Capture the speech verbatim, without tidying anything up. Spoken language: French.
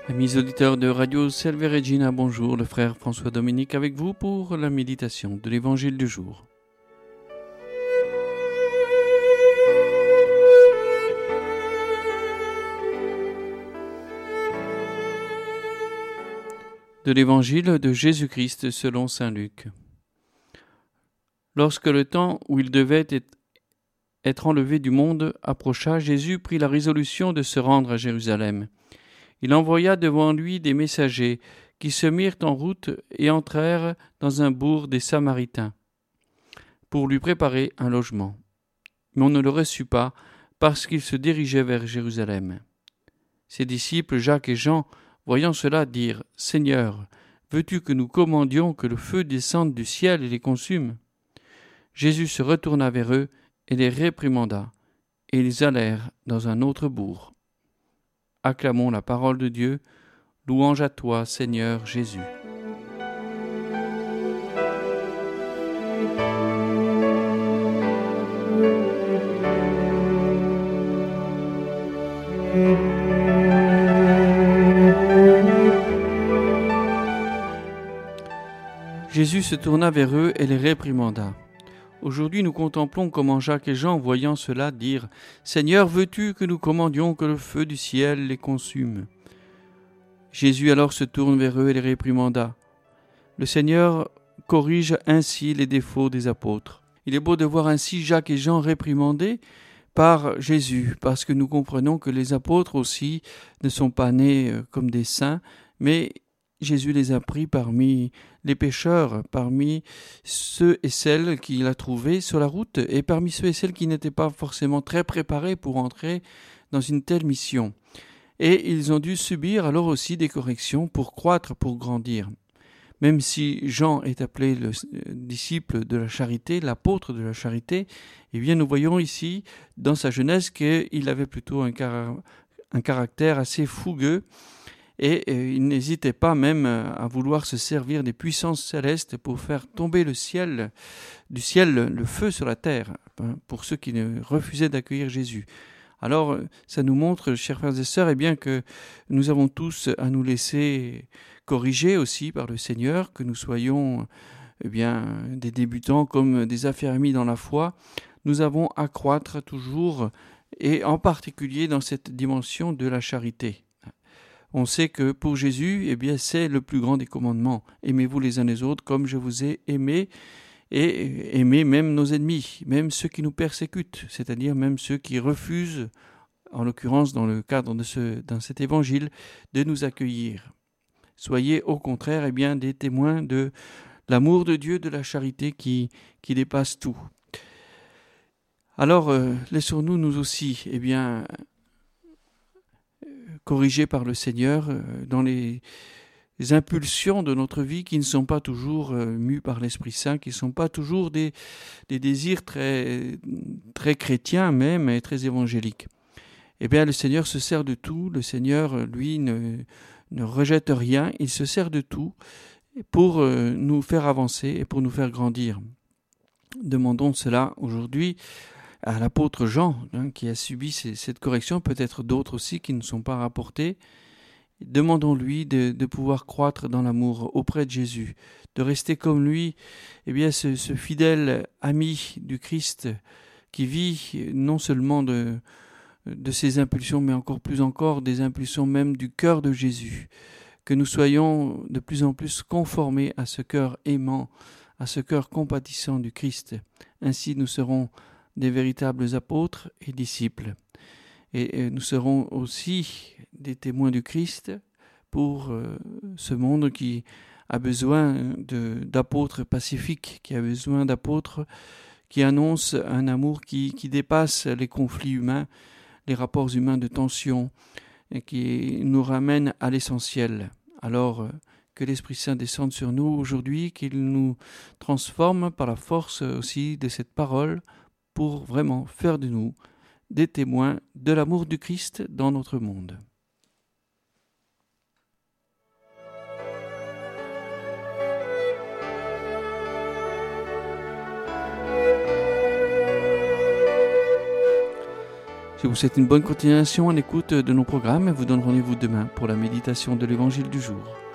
Amis auditeurs de Radio Salve Regina, bonjour, le frère François Dominique avec vous pour la méditation de l'Évangile du jour. De l'Évangile de Jésus-Christ selon saint Luc. Lorsque le temps où il devait être enlevé du monde approcha, Jésus prit la résolution de se rendre à Jérusalem. Il envoya devant lui des messagers qui se mirent en route et entrèrent dans un bourg des Samaritains pour lui préparer un logement. Mais on ne le reçut pas parce qu'il se dirigeait vers Jérusalem. Ses disciples Jacques et Jean, voyant cela, dirent « Seigneur, veux-tu que nous commandions que le feu descende du ciel et les consume ?» Jésus se retourna vers eux et les réprimanda, et ils allèrent dans un autre bourg. Acclamons la parole de Dieu. Louange à toi, Seigneur Jésus. Jésus se tourna vers eux et les réprimanda. Aujourd'hui, nous contemplons comment Jacques et Jean, voyant cela, dirent « Seigneur, veux-tu que nous commandions que le feu du ciel les consume ?» Jésus alors se tourne vers eux et les réprimanda. Le Seigneur corrige ainsi les défauts des apôtres. Il est beau de voir ainsi Jacques et Jean réprimandés par Jésus, parce que nous comprenons que les apôtres aussi ne sont pas nés comme des saints, mais Jésus les a pris parmi les pécheurs, parmi ceux et celles qu'il a trouvés sur la route et parmi ceux et celles qui n'étaient pas forcément très préparés pour entrer dans une telle mission. Et ils ont dû subir alors aussi des corrections pour croître, pour grandir. Même si Jean est appelé le disciple de la charité, l'apôtre de la charité, eh bien nous voyons ici dans sa jeunesse qu'il avait plutôt un, car- un caractère assez fougueux. Et il n'hésitait pas même à vouloir se servir des puissances célestes pour faire tomber le ciel, du ciel le feu sur la terre, pour ceux qui ne refusaient d'accueillir Jésus. Alors, ça nous montre, chers frères et sœurs, eh bien que nous avons tous à nous laisser corriger aussi par le Seigneur, que nous soyons eh bien, des débutants comme des affermis dans la foi. Nous avons à croître toujours, et en particulier dans cette dimension de la charité. On sait que pour Jésus, eh bien, c'est le plus grand des commandements. Aimez-vous les uns les autres comme je vous ai aimés, et aimez même nos ennemis, même ceux qui nous persécutent, c'est-à-dire même ceux qui refusent, en l'occurrence dans le cadre de ce, dans cet évangile, de nous accueillir. Soyez au contraire eh bien, des témoins de l'amour de Dieu, de la charité qui, qui dépasse tout. Alors, euh, laissons-nous nous aussi eh bien, corrigés par le Seigneur dans les, les impulsions de notre vie qui ne sont pas toujours euh, mues par l'Esprit Saint, qui ne sont pas toujours des, des désirs très, très chrétiens même et très évangéliques. Eh bien, le Seigneur se sert de tout. Le Seigneur, lui, ne, ne rejette rien. Il se sert de tout pour euh, nous faire avancer et pour nous faire grandir. Demandons cela aujourd'hui à l'apôtre Jean, hein, qui a subi ces, cette correction, peut-être d'autres aussi qui ne sont pas rapportés. Demandons-lui de, de pouvoir croître dans l'amour auprès de Jésus, de rester comme lui, eh bien, ce, ce fidèle ami du Christ qui vit non seulement de, de ses impulsions, mais encore plus encore des impulsions même du cœur de Jésus. Que nous soyons de plus en plus conformés à ce cœur aimant, à ce cœur compatissant du Christ. Ainsi nous serons des véritables apôtres et disciples. Et nous serons aussi des témoins du Christ pour ce monde qui a besoin de, d'apôtres pacifiques, qui a besoin d'apôtres qui annoncent un amour qui, qui dépasse les conflits humains, les rapports humains de tension, et qui nous ramène à l'essentiel. Alors, que l'Esprit Saint descende sur nous aujourd'hui, qu'il nous transforme par la force aussi de cette parole, pour vraiment faire de nous des témoins de l'amour du Christ dans notre monde. Je vous souhaite une bonne continuation en écoute de nos programmes et vous donne rendez-vous demain pour la méditation de l'Évangile du jour.